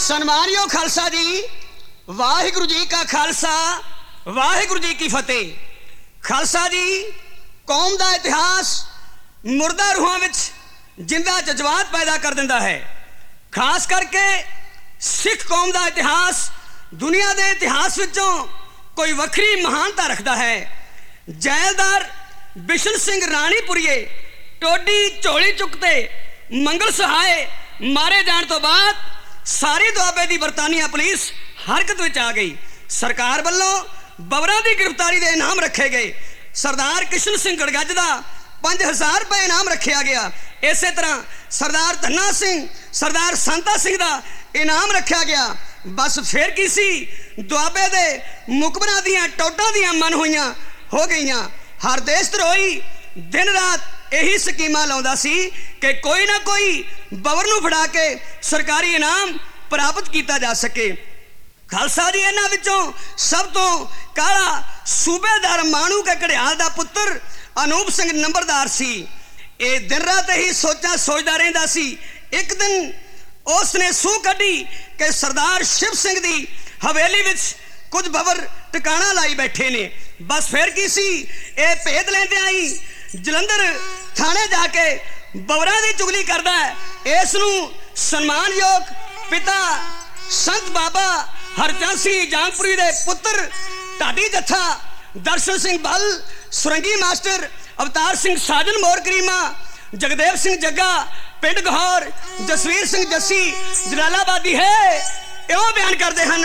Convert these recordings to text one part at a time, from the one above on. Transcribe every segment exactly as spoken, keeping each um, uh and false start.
सन्मानयोग खालसा जी, वाहिगुरु जी का खालसा, वाहिगुरु जी की फतेह। खालसा जी कौम का इतिहास मुर्दा रूहां विच जिंदा जज्बात पैदा कर दिंदा है। खास करके सिख कौम का इतिहास दुनिया के इतिहास विचों कोई वखरी महानता रखता है। जैलदार बिशन सिंह राणीपुरीए टोडी झोली चुकते मंगल सहाय मारे जाने तो बाद सारी दुआबे की बरतानिया पुलिस हरकत में आ गई। सरकार वालों बबरा की गिरफ्तारी के इनाम रखे गए। सरदार किशन सिंह गड़गज का पांच हज़ार रुपये इनाम रखा गया। इस तरह सरदार धन्ना सिंह, सरदार सांता सिंह का इनाम रखा गया। बस फिर की सी दुआबे दे मुकबरा दियां टोटां दियां मन होइयां हो गई। हर देश द्रोही दिन रात यही स्कीमां लाउंदा सी कि कोई ना कोई बबर नूं फड़ा के सरकारी इनाम प्राप्त किया जा सके। खालसा जी इन्हां विचों सब तो काला सूबेदार माणू के घड़ियाल का पुत्र अनूप सिंह नंबरदार सी। ये दिन रात ही सोचा सोचता रहिंदा सी। एक दिन उसने सूह कढ़ी कि सरदार शिव सिंह की हवेली विच कुछ बबर टिकाणा लाई बैठे ने। बस फिर की सी ये भेद लेंदे आई जलंधर थाने जाके बबरा की चुगली करता है। इस नूं सन्मानयोग पिता संत बाबा हरचंद सिंह जांगपुरी दे पुत्र ढाडी जत्था दर्शन सिंह बल, सुरंगी मास्टर अवतार सिंह साजन मोर करीमा, जगदेव सिंह जग्गा पिंड गहौर, जसवीर सिंह जस्सी जलालाबादी है इहो बयान करते हैं।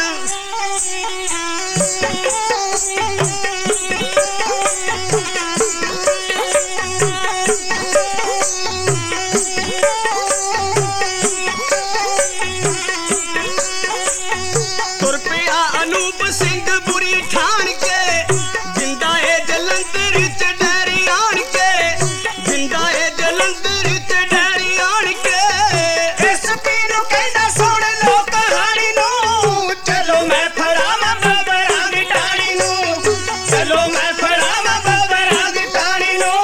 तुर पिया अनूप सिंह बुरी ठान के जिंदा है जलंधर च डैरी आन के, जिंदा है जलंधर च डैरी आन के। इस पीनू कहंदा सुन लो कहानी नू, चलो मैं फड़ावां बबरां दी टाणी नू, चलो मैं फड़ावां बबरां दी टाणी नू।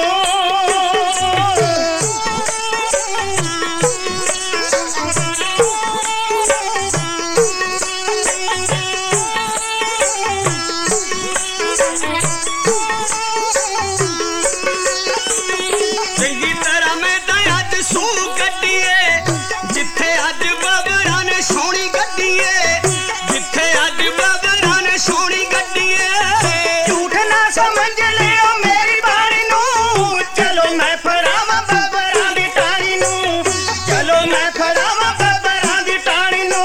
चंगी तरह मैं दया च सूह कड्डीए जिथे अज बबरां ने सोहनी गड्डीए, जिथे अज बबरां ने सोहनी गड्डीए। झूठ ना समझ लियो मेरी बाणी नू, चलो मैं फड़ावां बबरां दी टाणी नू, चलो मैं फड़ावां बबरां दी टाणी नू।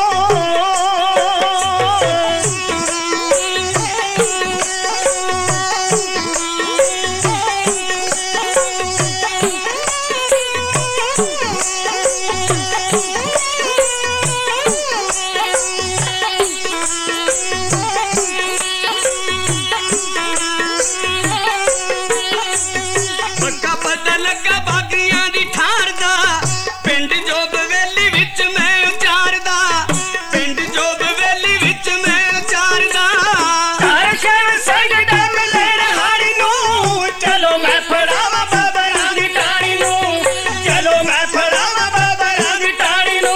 पक्का पता लगा बागियां दी ठार दा, पिंड जो बवेली विच मैं उचारदा, पिंड जो बवेली विच मैं उचारदा। हर शहर संग डम लेण हारी नू, चलो मैं फड़ावां बबरां दी टाणी नू, चलो मैं फड़ावां बबरां दी टाणी नू।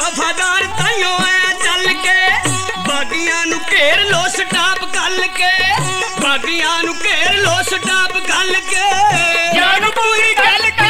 ਵਫਾਦਾਰ ਤਾਈਓ ਆਇਆ ਚੱਲ ਕੇ ਬਾਗੀਆਂ ਨੂੰ ਘੇਰ ਲੋ ਸਟਾਪ ਗੱਲ ਕੇ ਬਾਗੀਆਂ ਨੂੰ ਘੇਰ ਲੋ ਸਟਾਪ ਗੱਲ ਕੇ ਜਾਨ ਪੂਰੀ ਗੱਲ